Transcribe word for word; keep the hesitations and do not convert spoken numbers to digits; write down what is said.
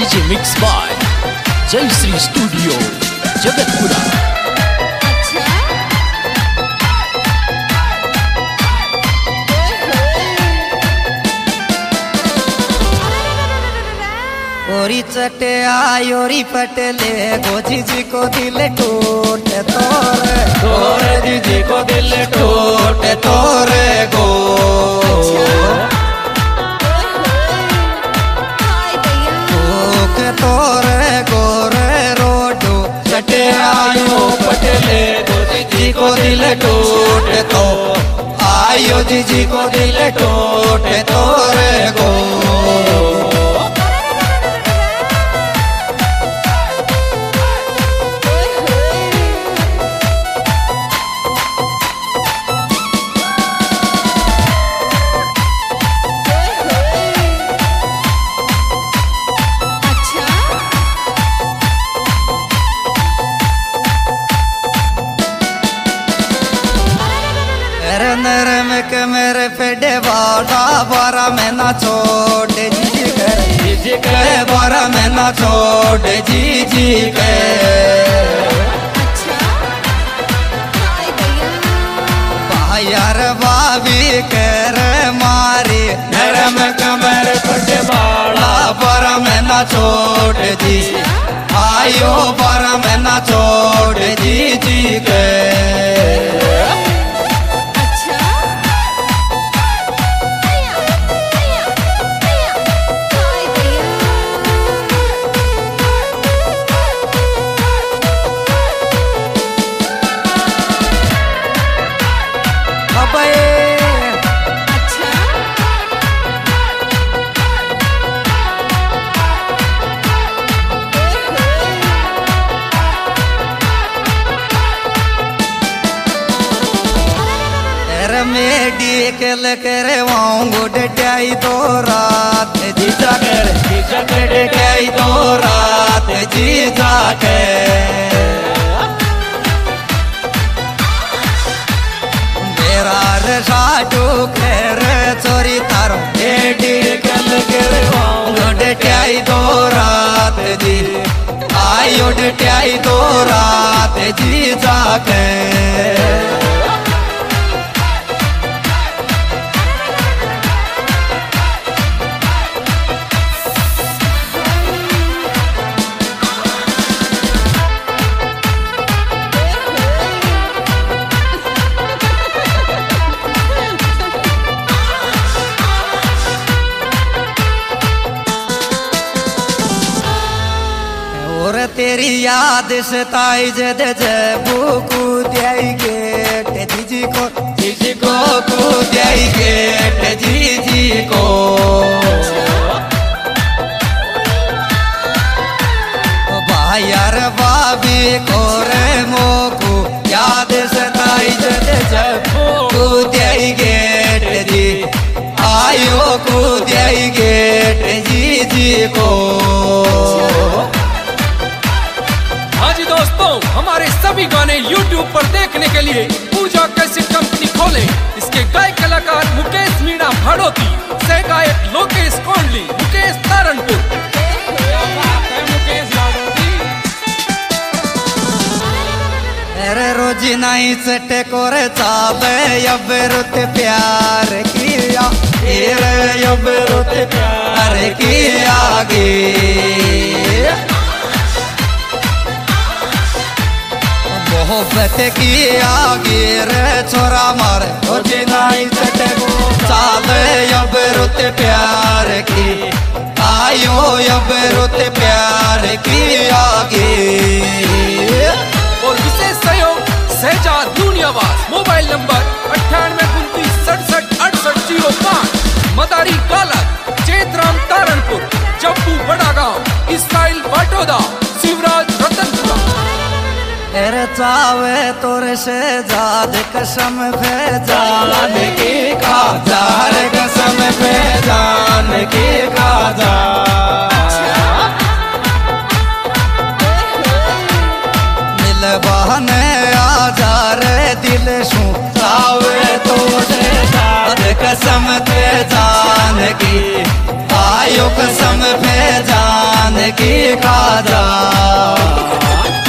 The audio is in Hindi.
डीजे मिक्स बाय जय श्री स्टूडियो जगतपुरा। ओरी चटे आयोरी पटले गो जीजी को दिल टूटे तोरे तोरे जीजी को दिल टूटे तोरे गो तोरे गोरे रोडो चटे आयो पटले गो जीजी को दिल टूटे तो आयो जीजी को दिल टूटे तोरे गो। नरम के मेरे पेड़े वाला बारा में ना छोड़े जीजी कर जीजी के बारा में ना छोड़े जीजी के यार बाबी कर मारी नरम के मेरे पेड़े वाला बारा में ना छोड़े जी आयो बारा में ना छोड़े जीजी के मेडिकल करे वाऊंगो डटाई दो रात जीजा कर जीजा के डटाई दो रात जीजा के मेरा रसाटू कर चोरी तारो मेडिकल करे वाऊंगो डटाई दो रात जी आयो डटाई दो रात जीजा के तेरी याद सताई जद जबू कूद्याई गेट जीजी को जीजी को कूद्याई गेट जीजी को भाईयार बाबी को रे मोकू याद सताई जद जबू कूद्याई गेट जी आयो कूद्याई गेट जीजी को। दोस्तों हमारे सभी गाने YouTube पर देखने के लिए पूजा कैसेट कंपनी खोले। इसके गायक कलाकार मुकेश मीणा भाड़ोती, सह गायक लोकेश कोंडली, मुकेश तारणपुर। अरे रोजी नहीं चटे कोरे चाबे अब रुत प्यार किया अब रुत प्यार किया गे मोहब्बत की आगे रे छोरा मारे रोजी नहीं चटे चाल अब रुत प्यार की आयो अब रुत प्यार की आगे। और विशेष सहयोग सहजाद यूनियावास, मोबाइल नंबर अट्ठानवे उनतीस सड़सठ अड़सठ जीरो पाँच, मदारी कालक, चेतराम तारणपुर, जब्बू बड़ा गाँव, इस्राइल बाटोदा, शिवराज रतनपुरा। तेरे चावे तोरे से जाद कसम पे जान की खा जार कसम पे जान की खा जा मिल बहने आ जा रे दिल सू चावे तोरे जाद कसम पे जान की आयो कसम पे जान की खाजा